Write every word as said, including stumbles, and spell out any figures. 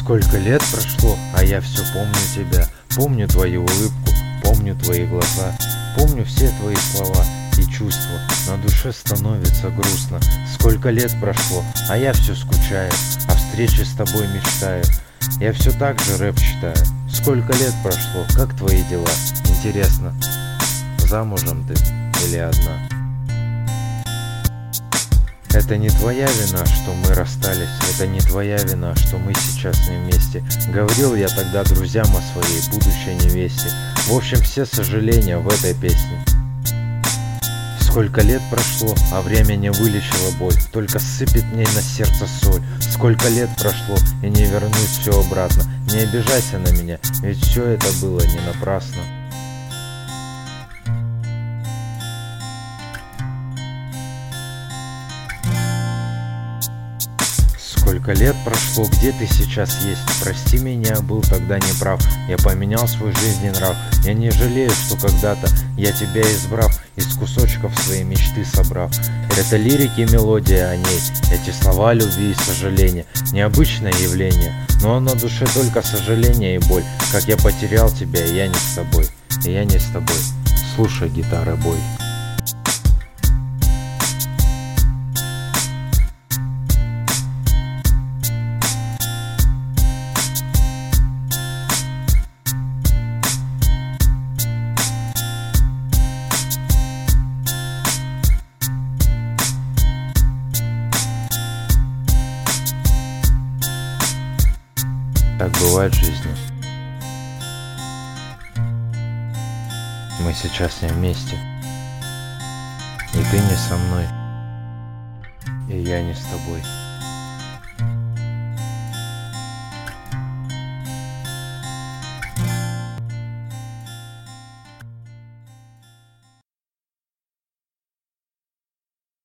Сколько лет прошло, а я все помню тебя. Помню твою улыбку, помню твои глаза. Помню все твои слова и чувства. На душе становится грустно. Сколько лет прошло, а я все скучаю. О встрече с тобой мечтаю. Я все так же рэп читаю. Сколько лет прошло, как твои дела? Интересно, замужем ты или одна? Это не твоя вина, что мы расстались. Это не твоя вина, что мы сейчас не вместе. Говорил я тогда друзьям о своей будущей невесте. В общем, все сожаления в этой песне. Сколько лет прошло, а время не вылечило боль. Только сыпет мне на сердце соль. Сколько лет прошло, и не вернуть все обратно. Не обижайся на меня, ведь все это было не напрасно. Сколько лет прошло, где ты сейчас есть? Прости меня, был тогда неправ. Я поменял свой жизненный нрав. Я не жалею, что когда-то я тебя избрав, из кусочков своей мечты собрав. Это лирики и мелодия о ней. Эти слова любви и сожаления. Необычное явление, но на душе только сожаление и боль. Как я потерял тебя, и я не с тобой. И я не с тобой. Слушай, гитара, бой. Так бывает в жизни. Мы сейчас не вместе. И ты не со мной. И я не с тобой.